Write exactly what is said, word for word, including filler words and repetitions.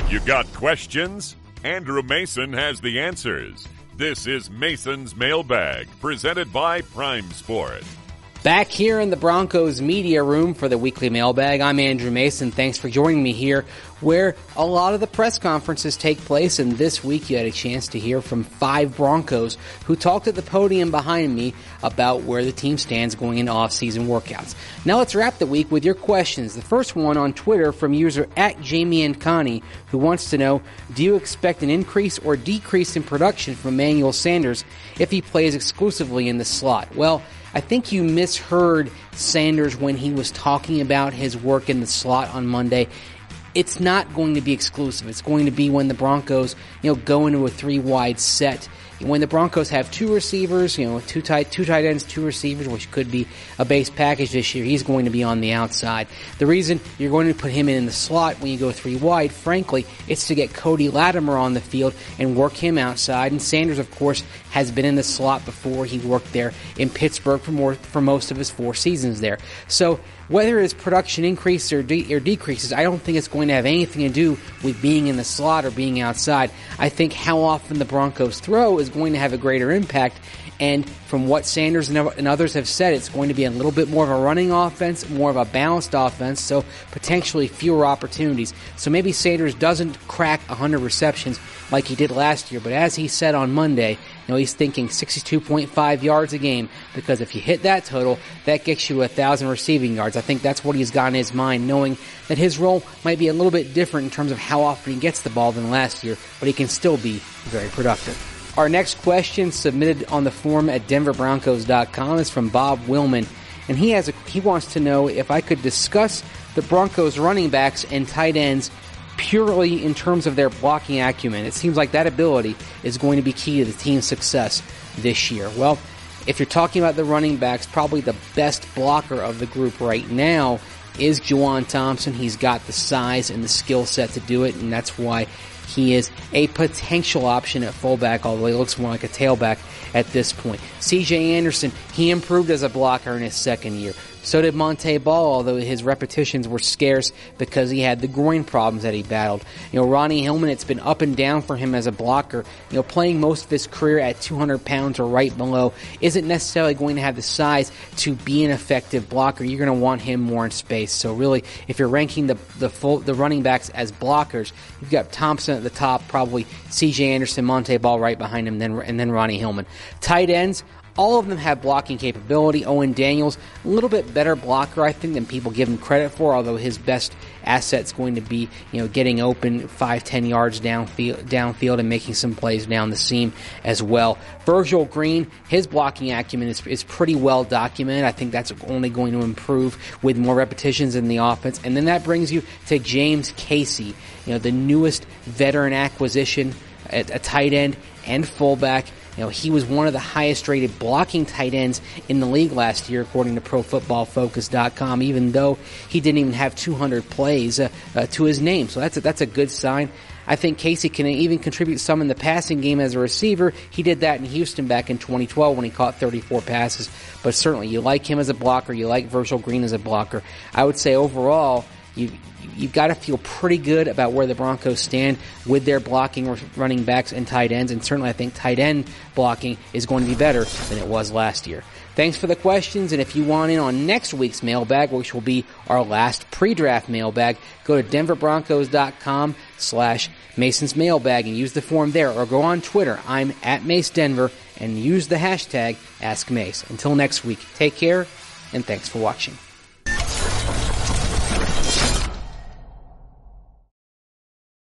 You got questions? Andrew Mason has the answers. This is Mason's Mailbag, presented by Prime Sport. Back here in the Broncos media room for the weekly mailbag, I'm Andrew Mason. Thanks for joining me here, where a lot of the press conferences take place, and this week you had a chance to hear from five Broncos who talked at the podium behind me about where the team stands going into off-season workouts. Now let's wrap the week with your questions. The first one on Twitter from user at Jamie and Connie, who wants to know, do you expect an increase or decrease in production from Emmanuel Sanders if he plays exclusively in the slot? Well, I think you misheard Sanders when he was talking about his work in the slot on Monday. It's not going to be exclusive. It's going to be when the Broncos, you know, go into a three-wide set. When the Broncos have two receivers, you know, two tight, two tight ends, two receivers, which could be a base package this year, he's going to be on the outside. The reason you're going to put him in the slot when you go three wide, frankly, it's to get Cody Latimer on the field and work him outside. And Sanders, of course, has been in the slot before. He worked there in Pittsburgh for more, for most of his four seasons there. So whether his production increases or, de- or decreases, I don't think it's going to have anything to do with being in the slot or being outside. I think how often the Broncos throw is going to have a greater impact. And from what Sanders and others have said, it's going to be a little bit more of a running offense, more of a balanced offense, so potentially fewer opportunities. So maybe Sanders doesn't crack one hundred receptions like he did last year, but as he said on Monday, you know, he's thinking sixty-two point five yards a game, because if you hit that total, that gets you one thousand receiving yards. I think that's what he's got in his mind, knowing that his role might be a little bit different in terms of how often he gets the ball than last year, but he can still be very productive. Our next question, submitted on the forum at denver broncos dot com, is from Bob Willman, and he has a, he wants to know if I could discuss the Broncos running backs and tight ends purely in terms of their blocking acumen. It seems like that ability is going to be key to the team's success this year. Well, if you're talking about the running backs, probably the best blocker of the group right now is Juwan Thompson. He's got the size and the skill set to do it, and that's why he is a potential option at fullback, although he looks more like a tailback at this point. C J Anderson, he improved as a blocker in his second year. So did Montee Ball, although his repetitions were scarce because he had the groin problems that he battled. You know, Ronnie Hillman, it's been up and down for him as a blocker. You know, playing most of his career at two hundred pounds or right below isn't necessarily going to have the size to be an effective blocker. You're going to want him more in space. So really, if you're ranking the the full the running backs as blockers, you've got Thompson at the top, probably C J Anderson, Montee Ball right behind him, then and then Ronnie Hillman. Tight ends, all of them have blocking capability. Owen Daniels, a little bit better blocker, I think, than people give him credit for, although his best asset's going to be, you know, getting open five, ten yards downfield, downfield and making some plays down the seam as well. Virgil Green, his blocking acumen is, is pretty well documented. I think that's only going to improve with more repetitions in the offense. And then that brings you to James Casey, you know, the newest veteran acquisition at a tight end and fullback. You know, he was one of the highest rated blocking tight ends in the league last year, according to pro football focus dot com, even though he didn't even have two hundred plays uh, uh, to his name. So that's a, that's a good sign. I think Casey can even contribute some in the passing game as a receiver. He did that in Houston back in twenty twelve when he caught thirty-four passes. But certainly, you like him as a blocker. You like Virgil Green as a blocker. I would say overall, you You've got to feel pretty good about where the Broncos stand with their blocking running backs and tight ends, and certainly I think tight end blocking is going to be better than it was last year. Thanks for the questions, and if you want in on next week's mailbag, which will be our last pre-draft mailbag, go to denver broncos dot com slash Mason's Mailbag and use the form there, or go on Twitter. I'm at Mace Denver, and use the hashtag Ask Mace. Until next week, take care, and thanks for watching.